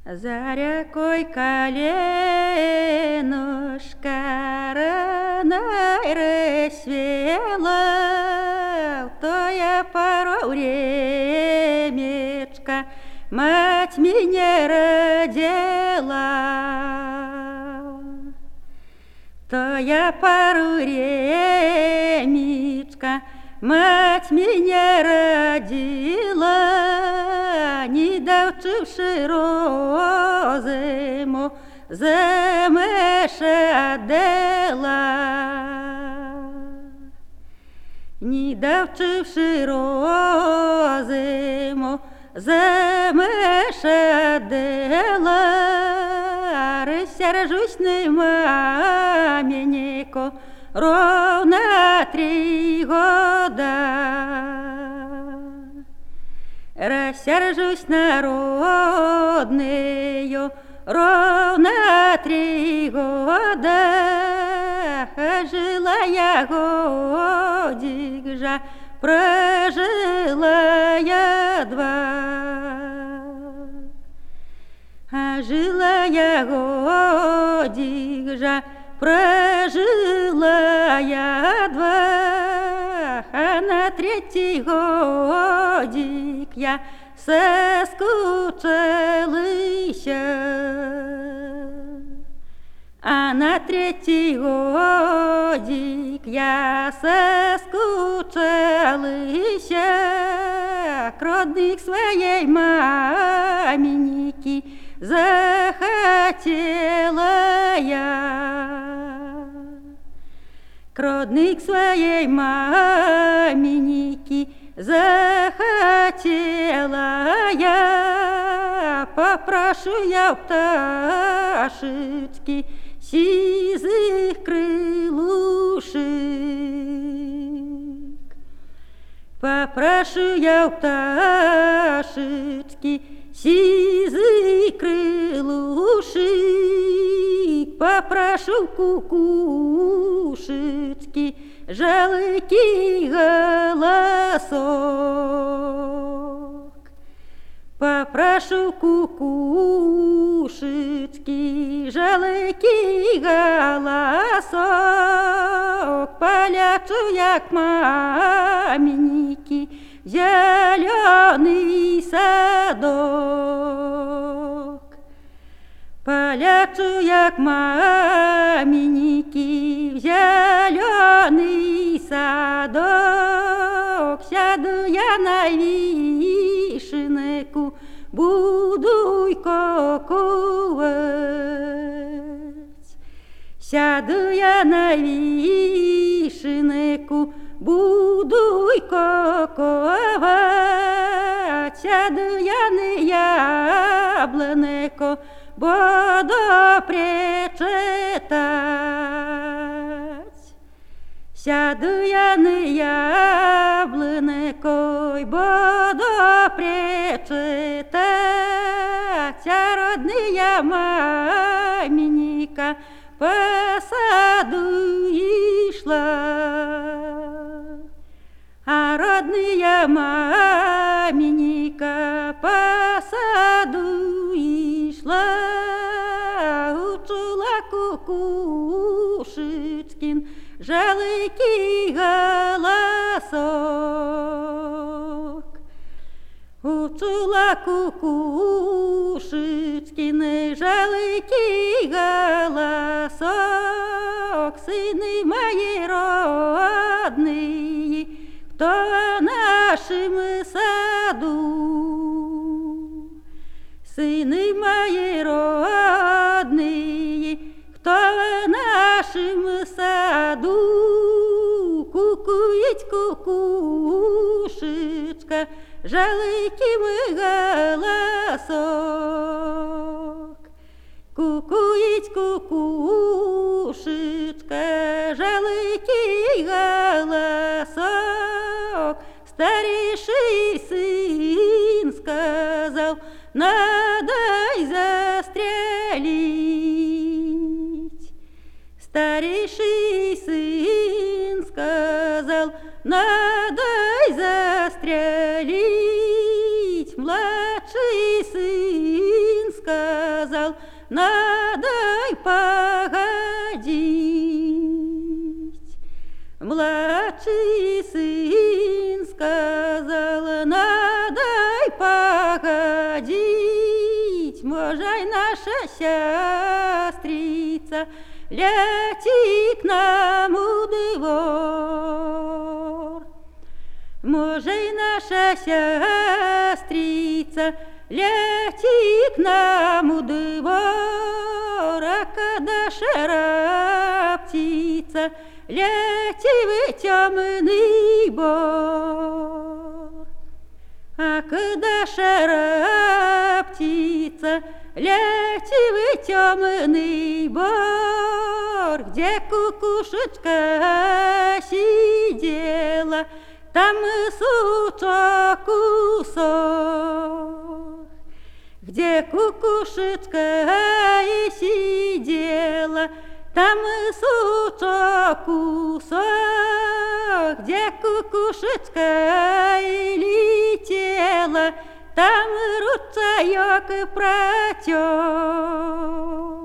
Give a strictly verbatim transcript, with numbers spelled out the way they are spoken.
За рекой коленушка раной рассвела, в тое пору времечко мать меня родила. В тое пору времечко мать меня родила, не довчивши розуму, заміж отдала. Не довчивши розуму, заміж отдала. Рассержусь на маменьку ровно три года. Рассержусь на родную ровно три года. Жила я годик же, прожила я два. Жила я годик же, прожила я два, а на третий годик я соскучилась. А на третий годик я соскучилась к родных своей маменьки захотела я. К родных своей маменьки захотела я. Попрошу я пташечки сизых крылушек. Попрошу я пташечки сизых крылушек, попрошу кукушечки жалкий голосок. Попрошу кукушечки жалкий голосок, полечу я к маменьке зеленый садок. Полечу я к маменьке в зеленый садок. Сяду я на вишенку, буду коковать. Сяду я на вишенку, буду коковать. Сяду я на яблонеко, буду прочитать. Сяду я на яблонеко, буду прочитать. А родная маменька по саду и шла. А родная маменька по саду и шла. Учула кукушечкин жалкий голосок. Учула кукушечкин жалкий голосок. Сыны мои родные, кто в нашем саду? Сыны мои родные, кто в нашем саду? Кукует кукушечка жалким голосок. Кукует кукушечка жалкий голосок. Старейший сын сказал, надо застрелить. Старейший сын сказал, надо застрелить. Младший сын сказал, сказал, надай погодить. Младший сын сказал, надай погодить. Можай наша сестрица ляти к нам у двор. Можай наша сестрица ляти к нам у двор, а когда шара птица ляти в темный бор. А когда шара птица ляти в темный бор, где кукушечка сидела, там сучок кусок. Где кукушечка и сидела, там сучок кусок. Где кукушечка и летела, там ручеек протек.